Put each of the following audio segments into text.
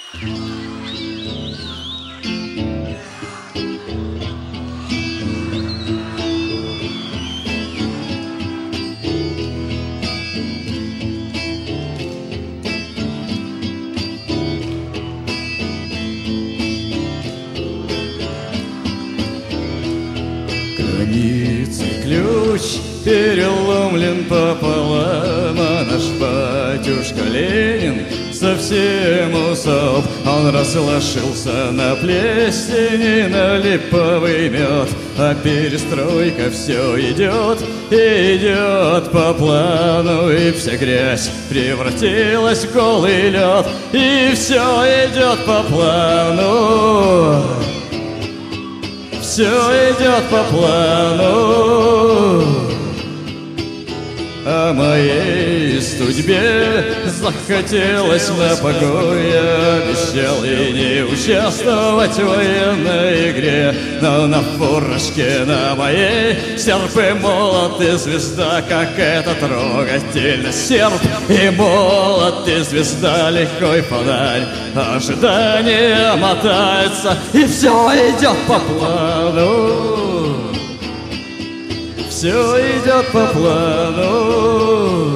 Границы ключ переломлен пополам, а наш батюшка Ленин совсем усоп. Он разложился на плесени, на липовый мед, а перестройка все идет и идет по плану, и вся грязь превратилась в голый лед, и все идет по плану. Все идет по плану, а моей судьбе захотелось на покой. Я обещал и не участвовать в военной игре, но на фуражке на моей серп и молот и звезда, как это трогательно. Серп и молот и звезда, легкой фонарь, ожидание мотается, и все идет по плану. Все идет по плану,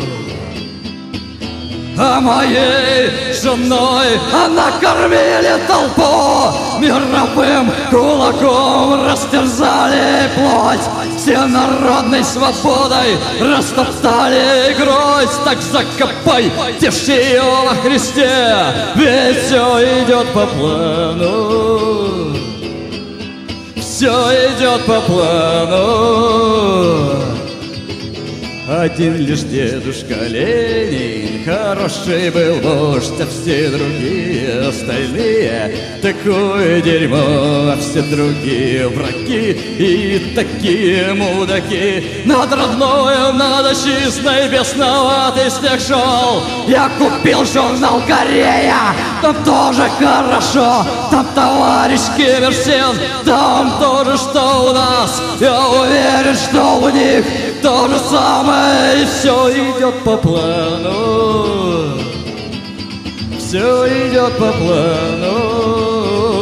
а моей женой она кормили толпу, мировым кулаком растерзали плоть, всенародной свободой растоптали грудь. Так закопайте ее во Христе, ведь все идет по плану. Все идет по плану. Один лишь дедушка Ленин хороший был вождь, а все другие остальные такое дерьмо, а все другие враги и такие мудаки. Над родною, над отчизной бесноватый снег шел. Я купил журнал «Корея», там тоже хорошо, там товарищ Ким Ир Сен, там тоже что у нас. Я уверен, что у них то же самое, и все идет по плану. Все идет по плану.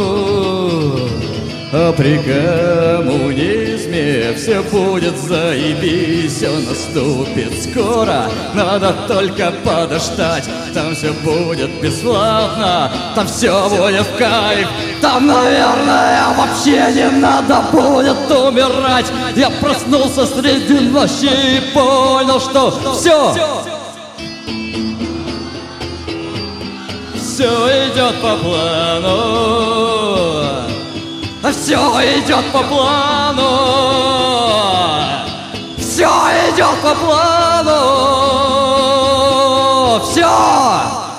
А при коммунизме все будет заебись, он наступит скоро, надо только подождать. Там все будет бесплатно, там все будет в кайф. Там, наверное, вообще не надо будет умирать. Я проснулся среди ночи и понял, что все идет по плану. Все идет по плану. Все идет по плану. Все.